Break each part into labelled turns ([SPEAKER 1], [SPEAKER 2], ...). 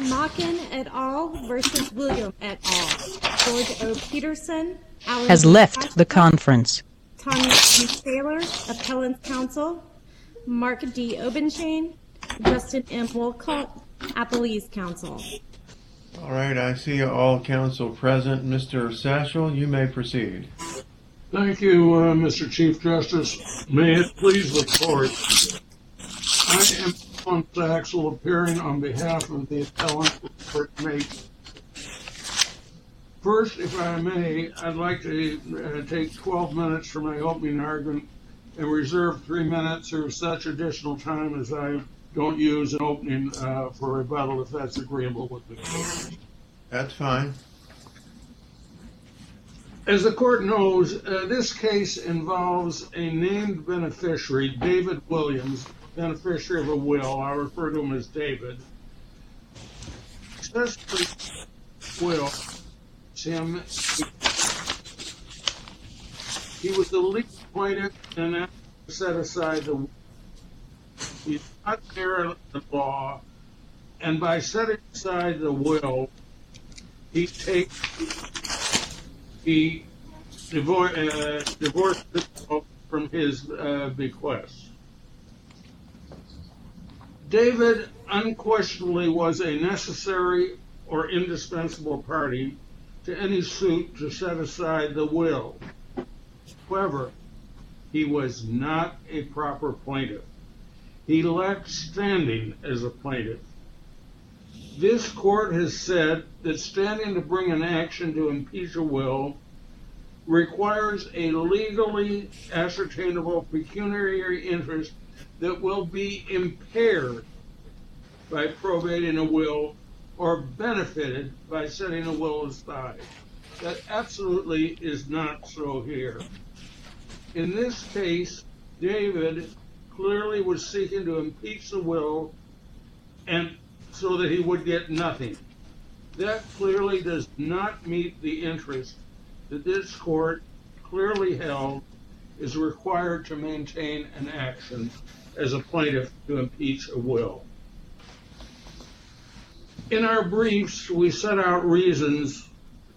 [SPEAKER 1] Machin et al. Versus Williams et al. George O. Peterson, Alan
[SPEAKER 2] has
[SPEAKER 1] D.
[SPEAKER 2] left
[SPEAKER 1] Castro,
[SPEAKER 2] the conference.
[SPEAKER 1] Tanya E. Taylor, Appellant's Counsel, Mark D. Obenshain, Justin M. Wolcott, Appellee's Counsel.
[SPEAKER 3] All right, I see all counsel present. Mr. Satchel, you may proceed.
[SPEAKER 4] Thank you, Mr. Chief Justice. May it please the court. I am Alan Satchel, appearing on behalf of the appellant, Robert Machin. First, if I may, I'd like to take 12 minutes for my opening argument and reserve 3 minutes or such additional time as I don't use an opening for rebuttal, if that's agreeable with the court.
[SPEAKER 3] That's fine.
[SPEAKER 4] As the court knows, this case involves a named beneficiary, David Williams, beneficiary of a will. I'll refer to him as David. Successfully will him. He was the lead plaintiff and that set aside the will. He's not there in the law, and by setting aside the will, he divorced himself from his bequest. David unquestionably was a necessary or indispensable party to any suit to set aside the will. However, he was not a proper plaintiff. He lacked standing as a plaintiff. This court has said that standing to bring an action to impeach a will requires a legally ascertainable pecuniary interest that will be impaired by probating a will or benefited by setting a will aside. That absolutely is not so here. In this case, David clearly was seeking to impeach the will and so that he would get nothing. That clearly does not meet the interest that this court clearly held is required to maintain an action as a plaintiff to impeach a will. In our briefs, we set out reasons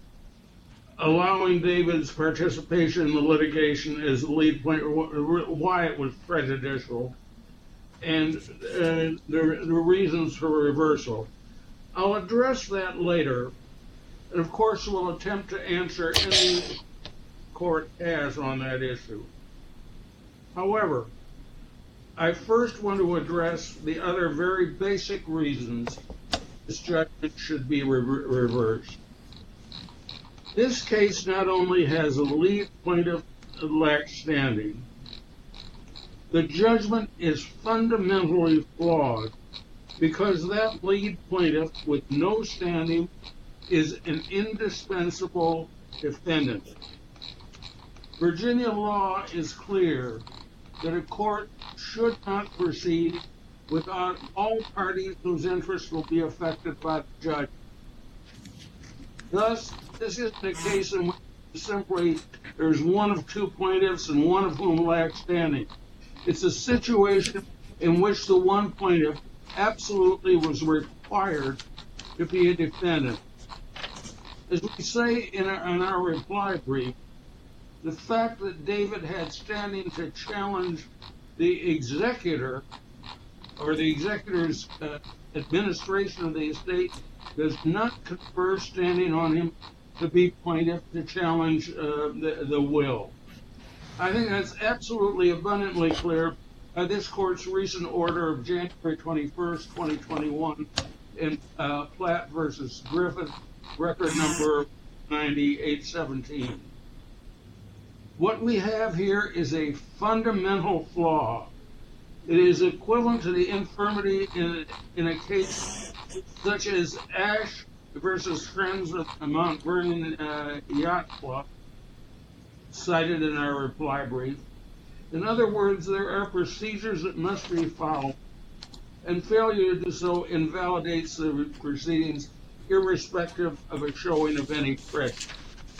[SPEAKER 4] allowing David's participation in the litigation as the lead plaintiff, why it was prejudicial, and the reasons for reversal. I'll address that later, and of course we'll attempt to answer any court has on that issue. However, I first want to address the other very basic reasons this judgment should be reversed. This case not only has a lead plaintiff that lacks standing, the judgment is fundamentally flawed because that lead plaintiff with no standing is an indispensable defendant. Virginia law is clear that a court should not proceed without all parties whose interests will be affected by the judgment. Thus, this isn't a case in which simply there's one of two plaintiffs and one of whom lacks standing. It's a situation in which the one plaintiff absolutely was required to be a defendant. As we say in our reply brief, the fact that David had standing to challenge the executor or the executor's administration of the estate does not confer standing on him to be plaintiff to challenge the will. I think that's absolutely abundantly clear by this court's recent order of January 21st, 2021 in Platt versus Griffith, record number 9817. What we have here is a fundamental flaw. It is equivalent to the infirmity in a case such as Ash versus Friends of the Mount Vernon Yacht Club, cited in our reply brief. In other words, there are procedures that must be followed, and failure to do so invalidates the proceedings irrespective of a showing of any prejudice.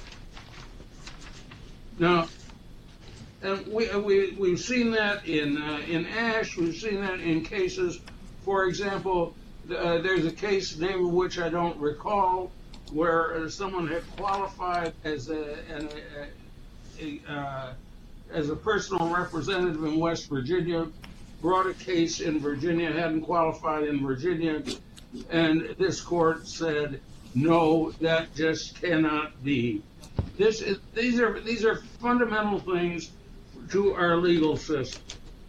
[SPEAKER 4] Now, and we've seen that in Ash. We've seen that in cases, for example, there's a case, name of which I don't recall, where someone had qualified as as a personal representative in West Virginia, brought a case in Virginia, hadn't qualified in Virginia, and this court said, no, that just cannot be. These are fundamental things to our legal system.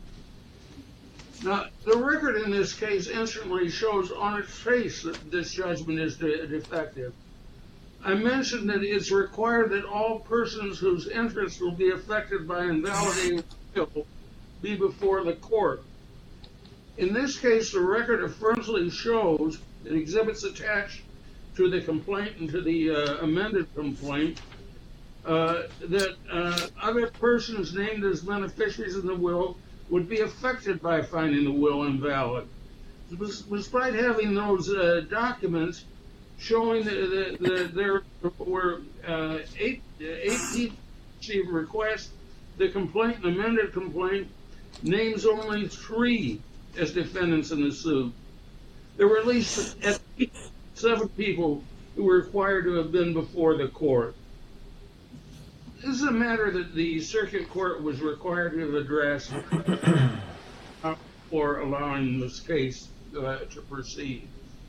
[SPEAKER 4] Now, the record in this case instantly shows on its face that this judgment is defective. I mentioned that it's required that all persons whose interests will be affected by invalidating a will be before the court. In this case, the record affirmatively shows that exhibits attached to the complaint and to the amended complaint that other persons named as beneficiaries in the will would be affected by finding the will invalid. Despite having those documents showing that there were 8 people received requests, the complaint, the amended complaint, names only 3 as defendants in the suit. There were at least 7 people who were required to have been before the court. This is a matter that the circuit court was required to address for allowing this case to proceed.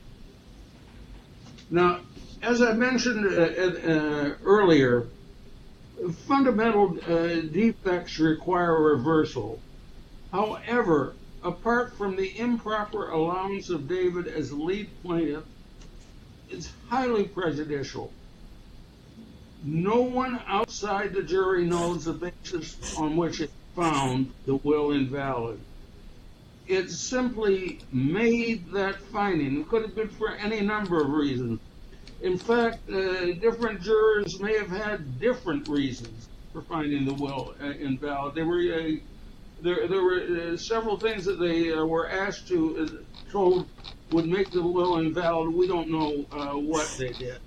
[SPEAKER 4] Now, as I mentioned earlier, fundamental defects require reversal. However, apart from the improper allowance of David as lead plaintiff, it's highly prejudicial. No one outside the jury knows the basis on which it found the will invalid. It simply made that finding. It could have been for any number of reasons. In fact, different jurors may have had different reasons for finding the will invalid. There were several things that they were asked to, told would make the will invalid. We don't know what they did.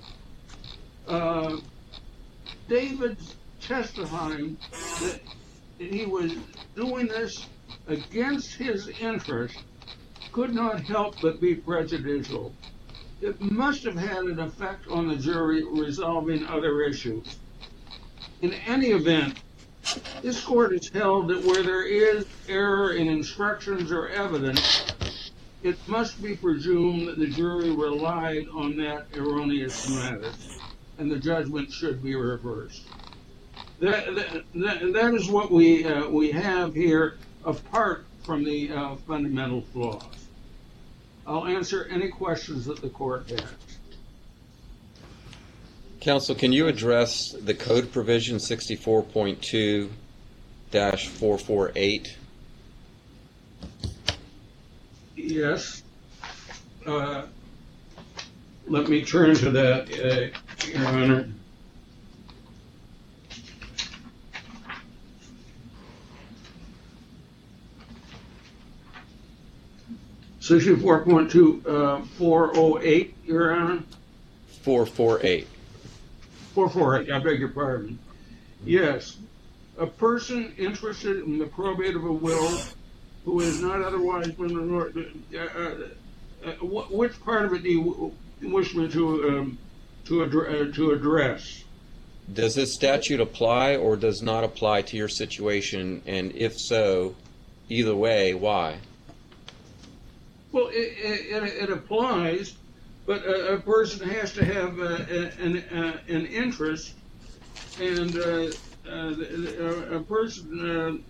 [SPEAKER 4] David testifying that he was doing this against his interest could not help but be prejudicial. It must have had an effect on the jury resolving other issues. In any event, this court has held that where there is error in instructions or evidence, it must be presumed that the jury relied on that erroneous matter, and the judgment should be reversed. That is what we have here, apart from the fundamental flaws. I'll answer any questions that the court has.
[SPEAKER 2] Counsel, can you address the code provision 64.2-448?
[SPEAKER 4] Yes. Let me turn to that, Your Honor. Section 4.2-408, Your Honor.
[SPEAKER 2] 448.
[SPEAKER 4] 448, I beg your pardon. Yes. A person interested in the probate of a will who is not otherwise been which part of it do you wish me to address?
[SPEAKER 2] Does this statute apply or does not apply to your situation? And if so, either way, why?
[SPEAKER 4] Well, it applies, but a person has to have an interest, and a person.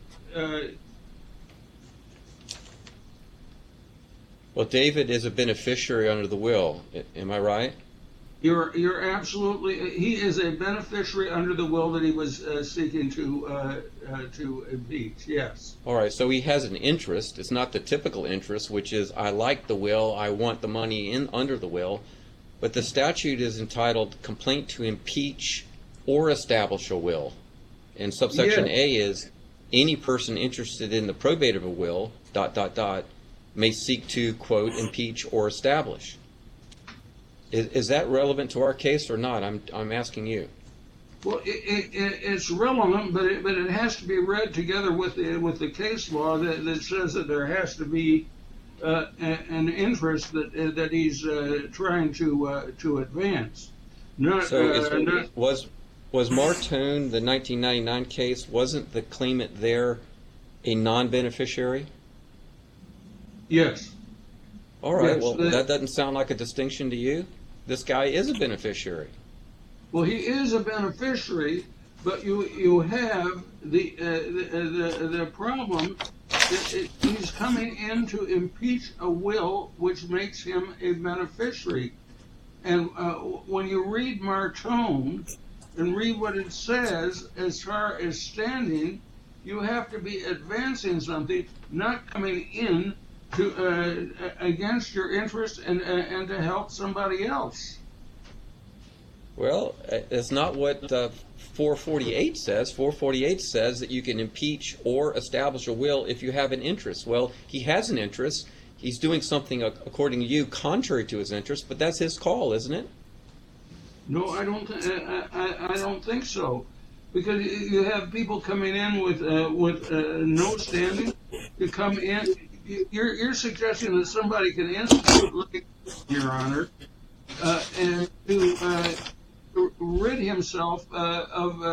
[SPEAKER 2] Well, David is a beneficiary under the will. Am I right?
[SPEAKER 4] You're absolutely. He is a beneficiary under the will that he was seeking to impeach. Yes.
[SPEAKER 2] All right. So he has an interest. It's not the typical interest, which is I like the will, I want the money in under the will, but the statute is entitled "Complaint to Impeach or Establish a Will," and subsection A is any person interested in the probate of a will ... may seek to quote impeach or establish. Is that relevant to our case or not? I'm asking you.
[SPEAKER 4] Well, it's relevant, but it has to be read together with the case law that says that there has to be an interest that he's trying to advance.
[SPEAKER 2] Was Martone, the 1999 case, wasn't the claimant there a non-beneficiary?
[SPEAKER 4] Yes.
[SPEAKER 2] All right.
[SPEAKER 4] Yes,
[SPEAKER 2] Well, that doesn't sound like a distinction to you. This guy is a beneficiary.
[SPEAKER 4] Well, he is a beneficiary, but you have the problem that he's coming in to impeach a will which makes him a beneficiary. And when you read Martone and read what it says as far as standing, you have to be advancing something, not coming in to against your interest and to help somebody else.
[SPEAKER 2] Well, it's not what 448 says. 448 says that you can impeach or establish a will if you have an interest. Well, he has an interest. He's doing something, according to you, contrary to his interest, but that's his call, isn't it?
[SPEAKER 4] No, I don't. I don't think so, because you have people coming in with no standing. You come in. You're suggesting that somebody can institute, Your Honor, and to rid himself of.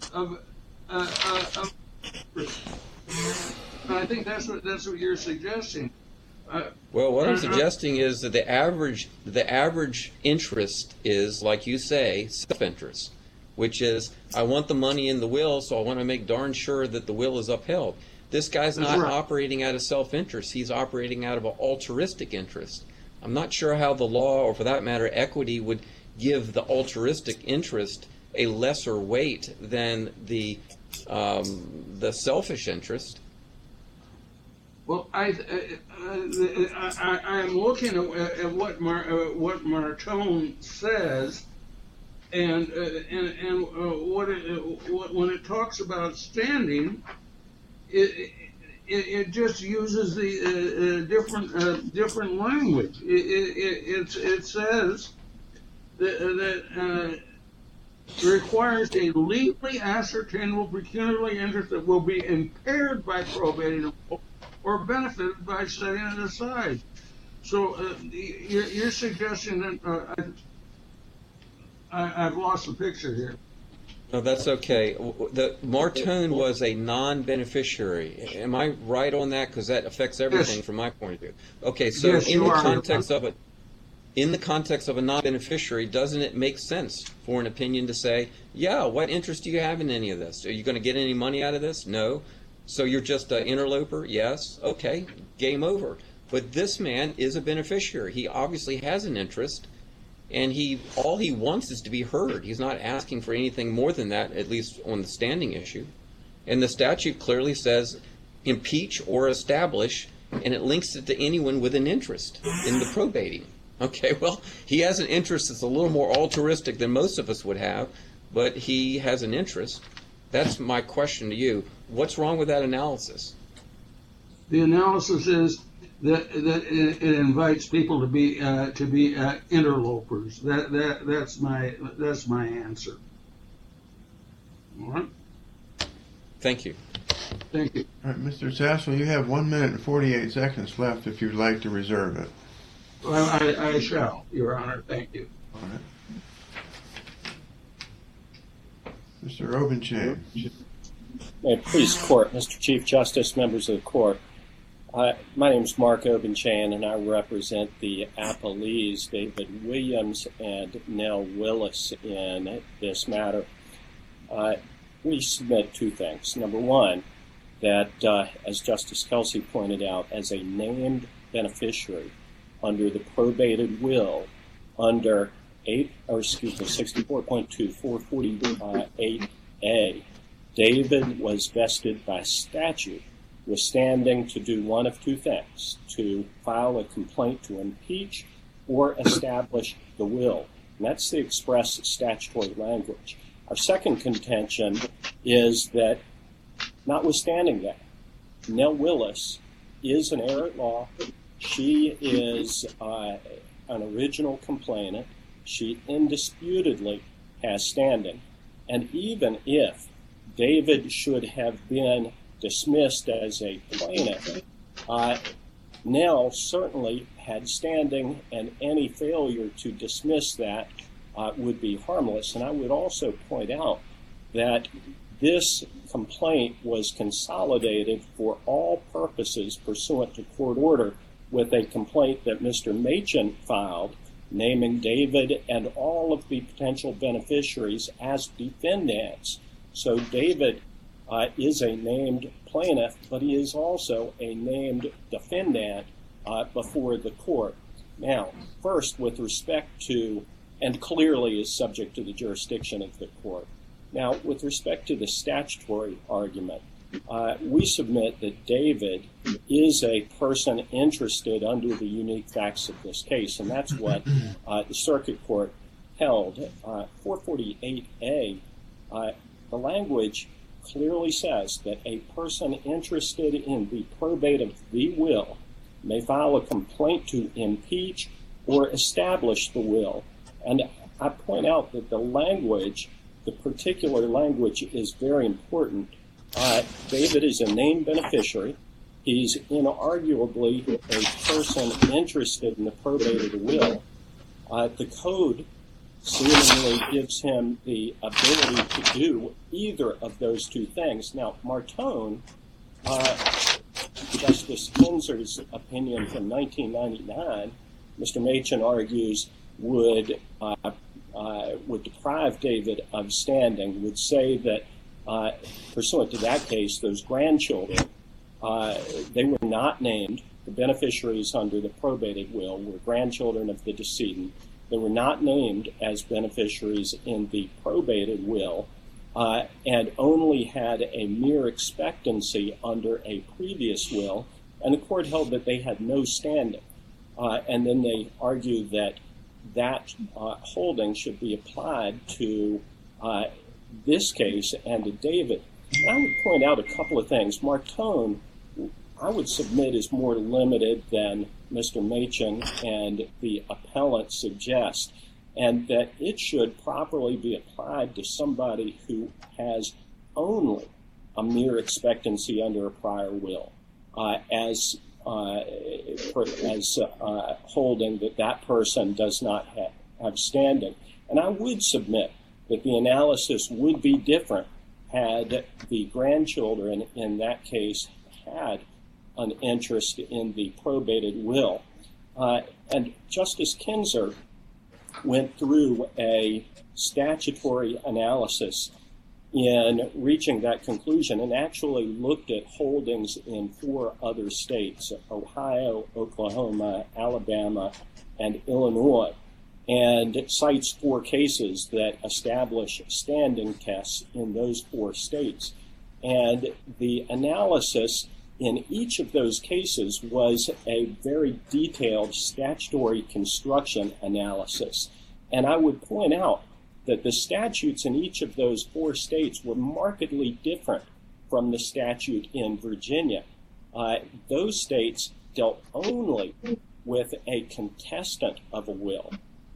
[SPEAKER 4] I think that's what you're suggesting.
[SPEAKER 2] Well, what I'm suggesting is that the average interest is, like you say, self-interest, which is I want the money in the will, so I want to make darn sure that the will is upheld. This guy's not operating out of self-interest. He's operating out of an altruistic interest. I'm not sure how the law, or for that matter, equity, would give the altruistic interest a lesser weight than the selfish interest.
[SPEAKER 4] Well, I'm looking at what Martone says, and when it talks about standing, it just uses the different language. It says that requires a legally ascertainable pecuniary interest that will be impaired by probating or benefited by setting it aside. So you're suggesting that I've lost the picture here.
[SPEAKER 2] No, that's okay. The Martone was a non-beneficiary. Am I right on that? Because that affects everything from my point of view. Okay, so
[SPEAKER 4] Yes,
[SPEAKER 2] in the context of a non-beneficiary, doesn't it make sense for an opinion to say, yeah, what interest do you have in any of this? Are you going to get any money out of this? No. So you're just an interloper? Yes. Okay, game over. But this man is a beneficiary. He obviously has an interest, and all he wants is to be heard. He's not asking for anything more than that, at least on the standing issue. And the statute clearly says impeach or establish, and it links it to anyone with an interest in the probating. Okay, well, he has an interest that's a little more altruistic than most of us would have, but he has an interest. That's my question to you. What's wrong with that analysis?
[SPEAKER 4] The analysis is that it invites people to be interlopers. That's my answer. All right.
[SPEAKER 2] Thank you.
[SPEAKER 4] Thank you.
[SPEAKER 3] All right, Mr. Sassel, you have 1 minute and 48 seconds left if you'd like to reserve it.
[SPEAKER 4] Well, I shall, Your Honor. Thank you.
[SPEAKER 3] All right. Mr. Obenshain.
[SPEAKER 5] May it please the Court, Mr. Chief Justice, members of the Court. My name is Mark Obenshain, and I represent the appellees, David Williams and Nell Willis, in this matter. We submit two things. Number one, that, as Justice Kelsey pointed out, as a named beneficiary under the probated will under 64.2 448A, David was vested by statute with standing to do one of two things: to file a complaint to impeach or establish the will. And that's the express statutory language. Our second contention is that, notwithstanding that, Nell Willis is an heir at law. She is an original complainant. She indisputably has standing. And even if David should have been dismissed as a plaintiff, Nell certainly had standing, and any failure to dismiss that would be harmless. And I would also point out that this complaint was consolidated for all purposes pursuant to court order with a complaint that Mr. Machen filed, naming David and all of the potential beneficiaries as defendants. So David is a named plaintiff, but he is also a named defendant before the court. Now, first, with respect to, and clearly is subject to the jurisdiction of the court. Now, with respect to the statutory argument, we submit that David is a person interested under the unique facts of this case, and that's what the circuit court held. 448A, the language clearly says that a person interested in the probate of the will may file a complaint to impeach or establish the will. And I point out that the language, the particular language, is very important. David is a named beneficiary. He's inarguably a person interested in the probate of the will. The code seemingly gives him the ability to do either of those two things. Now, Martone, Justice Kinzer's opinion from 1999, Mr. Machen argues would deprive David of standing, would say that pursuant to that case, those grandchildren, they were not named. The beneficiaries under the probated will were grandchildren of the decedent. They were not named as beneficiaries in the probated will and only had a mere expectancy under a previous will, and the court held that they had no standing. And then they argued that holding should be applied to this case and to David. I would point out a couple of things. Martone, I would submit, is more limited than Mr. Machen and the appellant suggest, and that it should properly be applied to somebody who has only a mere expectancy under a prior will, as holding that person does not have standing. And I would submit that the analysis would be different had the grandchildren in that case had an interest in the probated will. And Justice Kinzer went through a statutory analysis in reaching that conclusion and actually looked at holdings in 4 other states, Ohio, Oklahoma, Alabama, and Illinois, and cites 4 cases that establish standing tests in those 4 states. And the analysis in each of those cases was a very detailed statutory construction analysis. And I would point out that the statutes in each of those 4 states were markedly different from the statute in Virginia. Those states dealt only with a contestant of a will.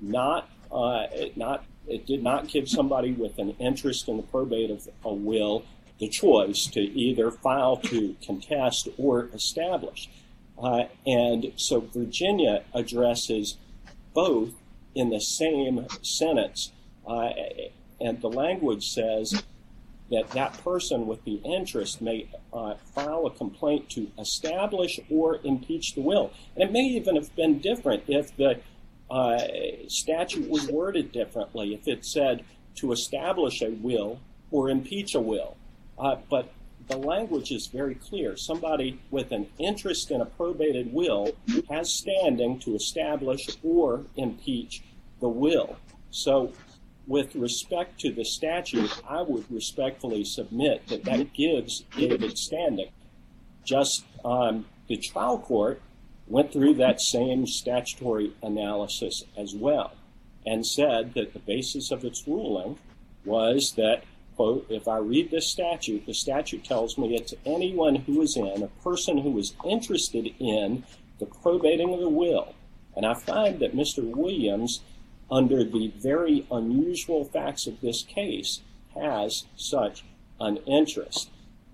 [SPEAKER 5] It did not give somebody with an interest in the probate of a will the choice to either file to contest or establish. And so Virginia addresses both in the same sentence. And the language says that that person with the interest may file a complaint to establish or impeach the will. And it may even have been different if the statute was worded differently, if it said to establish a will or impeach a will. But the language is very clear. Somebody with an interest in a probated will has standing to establish or impeach the will. So with respect to the statute, I would respectfully submit that that gives David standing. Just the trial court went through that same statutory analysis as well and said that the basis of its ruling was that, quote, if I read this statute, the statute tells me it's anyone who is a person who is interested in the probating of the will. And I find that Mr. Williams, under the very unusual facts of this case, has such an interest.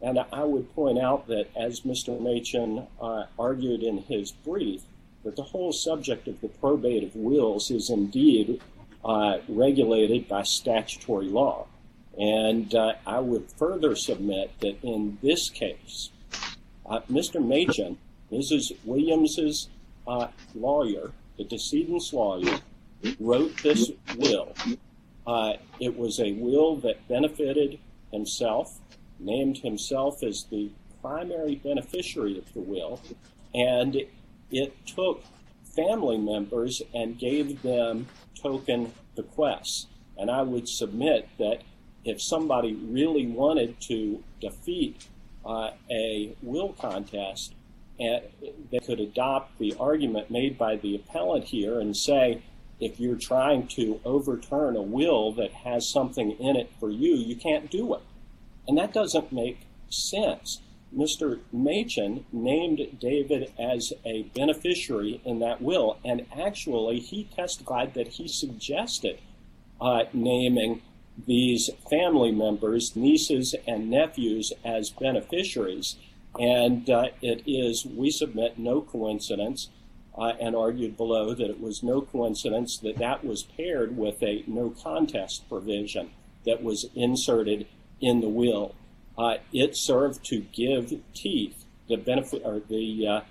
[SPEAKER 5] And I would point out that, as Mr. Machen argued in his brief, that the whole subject of the probate of wills is indeed regulated by statutory law. And I would further submit that in this case, Mr. Machen, Mrs. Williams's lawyer, the decedent's lawyer, wrote this will. It was a will that benefited himself, named himself as the primary beneficiary of the will, and it took family members and gave them token bequests. And I would submit that if somebody really wanted to defeat a will contest, they could adopt the argument made by the appellant here and say, if you're trying to overturn a will that has something in it for you, you can't do it. And that doesn't make sense. Mr. Machen named David as a beneficiary in that will, and actually he testified that he suggested naming these family members, nieces and nephews, as beneficiaries. And it is, we submit, no coincidence, and argued below that it was no coincidence that that was paired with a no contest provision that was inserted in the will. It served to give teeth, the benefit or the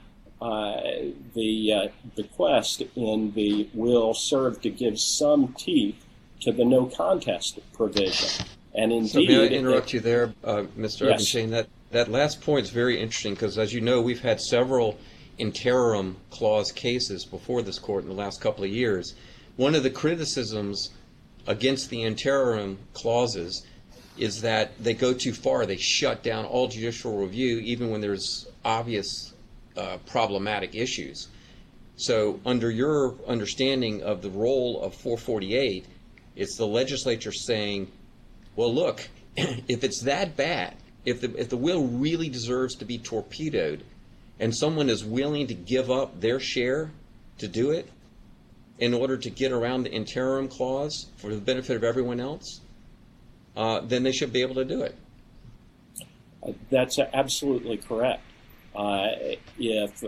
[SPEAKER 5] bequest in the will served to give some teeth to the no contest provision. And indeed,
[SPEAKER 2] so may I interrupt you there, Mr.
[SPEAKER 5] Yes.
[SPEAKER 2] Obenshane? That last point is very interesting because, as you know, we've had several interim clause cases before this court in the last couple of years. One of the criticisms against the interim clauses is that they go too far. They shut down all judicial review, even when there's obvious problematic issues. So under your understanding of the role of 448, it's the legislature saying, well, look, if it's that bad, if the will really deserves to be torpedoed, and someone is willing to give up their share to do it in order to get around the interim clause for the benefit of everyone else, then they should be able to do it.
[SPEAKER 5] That's absolutely correct. If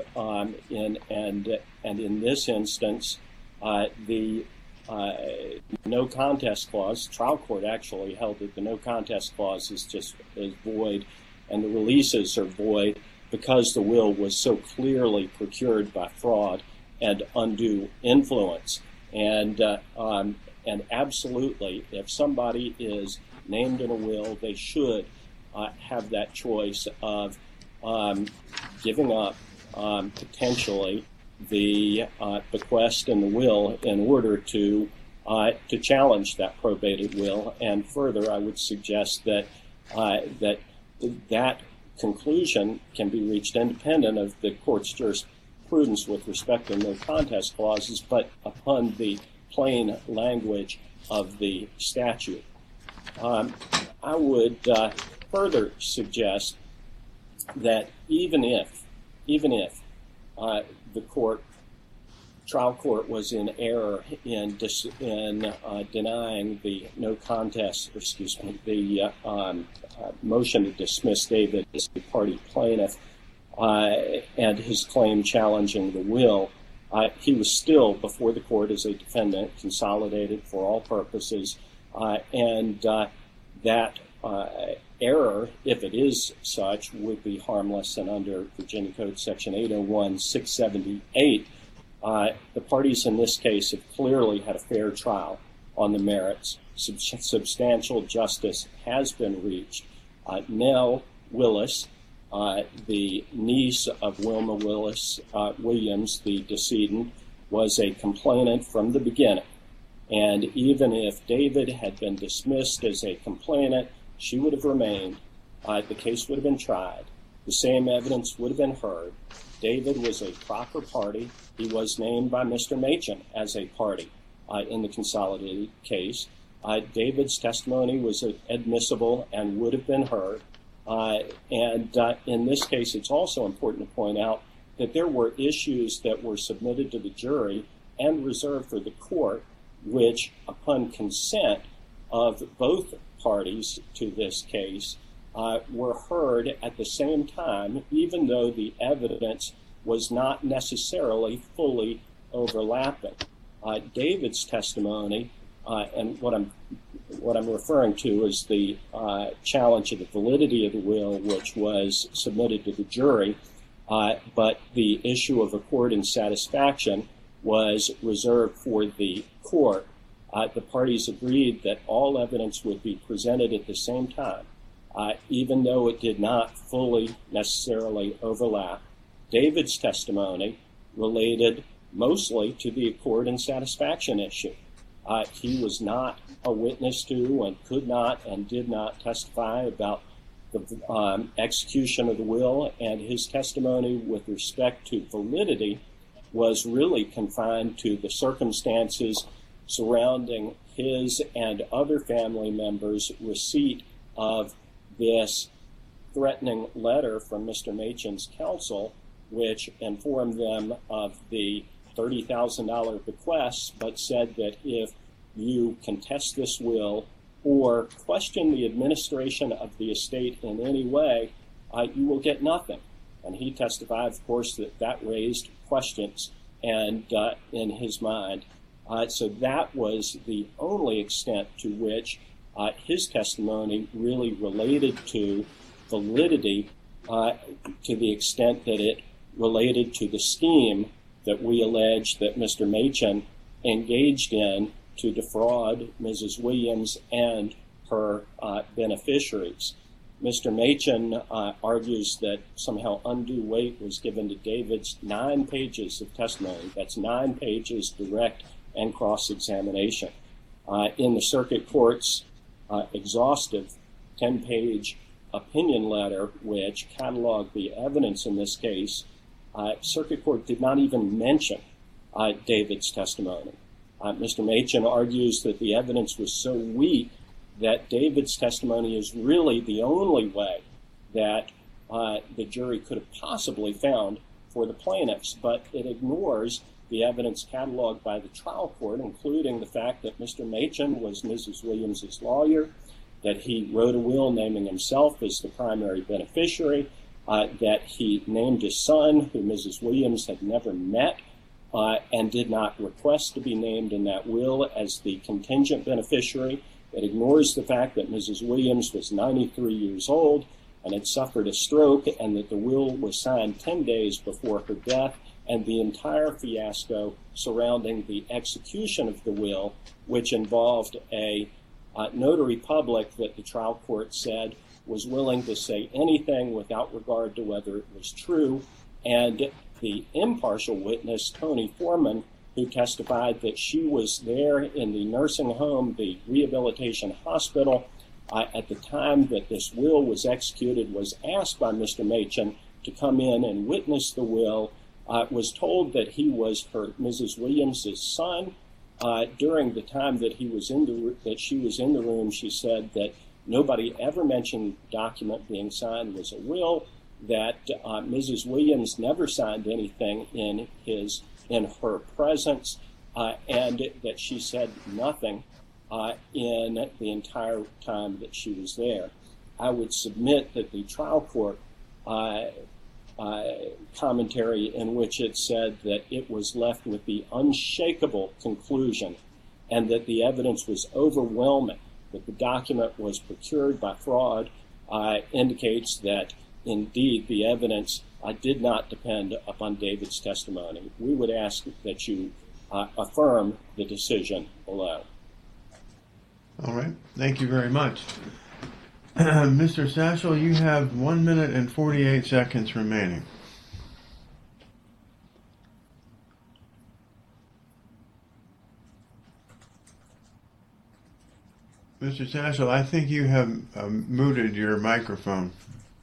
[SPEAKER 5] in this instance, the no contest clause, trial court actually held that the no contest clause is void, and the releases are void because the will was so clearly procured by fraud and undue influence. And absolutely, if somebody is named in a will, they should have that choice of giving up potentially the bequest in the will in order to challenge that probated will. And further, I would suggest that that conclusion can be reached independent of the court's jurisprudence with respect to no contest clauses, but upon the plain language of the statute. I would further suggest that even if the trial court was in error in denying the no contest, the motion to dismiss David as the party plaintiff and his claim challenging the will, he was still before the court as a defendant, consolidated for all purposes, and that error, if it is such, would be harmless, and under Virginia Code Section 801-678, the parties in this case have clearly had a fair trial on the merits. Substantial justice has been reached. Nell Willis, the niece of Wilma Williams, the decedent, was a complainant from the beginning. And even if David had been dismissed as a complainant, she would have remained. The case would have been tried. The same evidence would have been heard. David was a proper party. He was named by Mr. Machen as a party in the consolidated case. David's testimony was admissible and would have been heard. And in this case, it's also important to point out that there were issues that were submitted to the jury and reserved for the court, which, upon consent of both parties to this case, were heard at the same time, even though the evidence was not necessarily fully overlapping. David's testimony, and what I'm referring to is the challenge of the validity of the will, which was submitted to the jury, but the issue of accord and satisfaction was reserved for the court. The parties agreed that all evidence would be presented at the same time, even though it did not fully necessarily overlap. David's testimony related mostly to the accord and satisfaction issue. He was not a witness to and could not and did not testify about the execution of the will, and his testimony with respect to validity was really confined to the circumstances surrounding his and other family members' receipt of this threatening letter from Mr. Machen's counsel, which informed them of the $30,000 bequest, but said that if you contest this will or question the administration of the estate in any way, you will get nothing. And he testified, of course, that raised questions and in his mind. So that was the only extent to which his testimony really related to validity, to the extent that it related to the scheme that we allege that Mr. Machen engaged in to defraud Mrs. Williams and her beneficiaries. Mr. Machen argues that somehow undue weight was given to David's 9 pages of testimony. That's 9 pages direct and cross-examination. In the circuit court's exhaustive 10-page opinion letter, which cataloged the evidence in this case, circuit court did not even mention David's testimony. Mr. Machen argues that the evidence was so weak that David's testimony is really the only way that the jury could have possibly found for the plaintiffs, but it ignores the evidence cataloged by the trial court, including the fact that Mr. Machen was Mrs. Williams' lawyer, that he wrote a will naming himself as the primary beneficiary, that he named his son, who Mrs. Williams had never met, and did not request to be named in that will as the contingent beneficiary. It ignores the fact that Mrs. Williams was 93 years old and had suffered a stroke, and that the will was signed 10 days before her death, and the entire fiasco surrounding the execution of the will, which involved a notary public that the trial court said was willing to say anything without regard to whether it was true, and the impartial witness, Tony Foreman, who testified that she was there in the nursing home, the rehabilitation hospital, at the time that this will was executed, was asked by Mr. Machen to come in and witness the will, was told that he was her Mrs. Williams' son. During the time that she was in the room, she said that nobody ever mentioned the document being signed was a will, that Mrs. Williams never signed anything in her presence, and that she said nothing in the entire time that she was there. I would submit that the trial court commentary in which it said that it was left with the unshakable conclusion and that the evidence was overwhelming, that the document was procured by fraud, indicates that indeed the evidence did not depend upon David's testimony. We would ask that you affirm the decision below.
[SPEAKER 3] All right. Thank you very much. Mr. Satchel, you have 1 minute and 48 seconds remaining. Mr. Satchel, I think you have muted your microphone.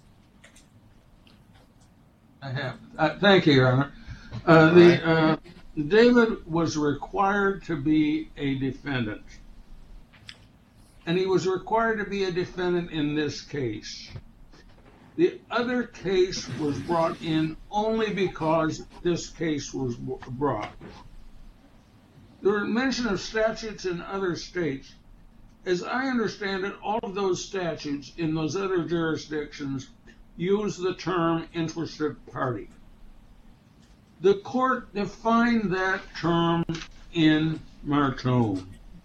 [SPEAKER 4] I have. Thank you, Your Honor. David was required to be a defendant. And he was required to be a defendant in this case. The other case was brought in only because this case was brought. The mention of statutes in other states as I understand it, all of those statutes in those other jurisdictions use the term interested party. The court defined that term in Martone.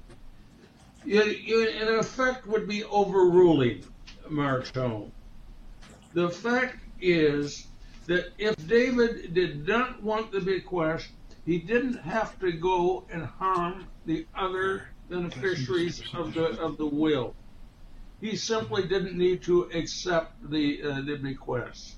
[SPEAKER 4] It in effect would be overruling Martone. The fact is that if David did not want the bequest, he didn't have to go and harm the other beneficiaries of the will. He simply didn't need to accept the bequest.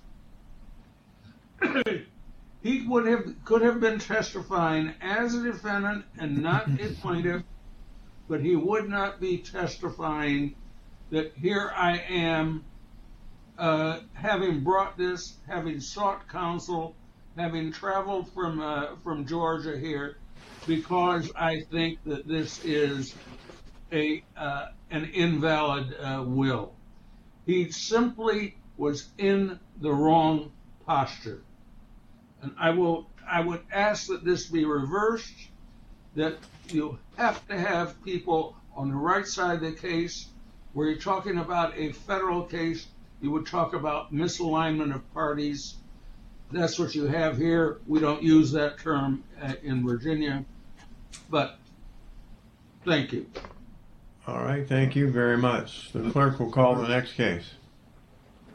[SPEAKER 4] He could have been testifying as a defendant and not a plaintiff, but he would not be testifying that here I am, having brought this, having sought counsel, having traveled from Georgia here, because I think that this is an invalid will. He simply was in the wrong posture. And I would ask that this be reversed, that you have to have people on the right side of the case. Where you're talking about a federal case, you would talk about misalignment of parties. That's what you have here. We don't use that term in Virginia, but thank you.
[SPEAKER 3] All right, thank you very much. The clerk will call the next case.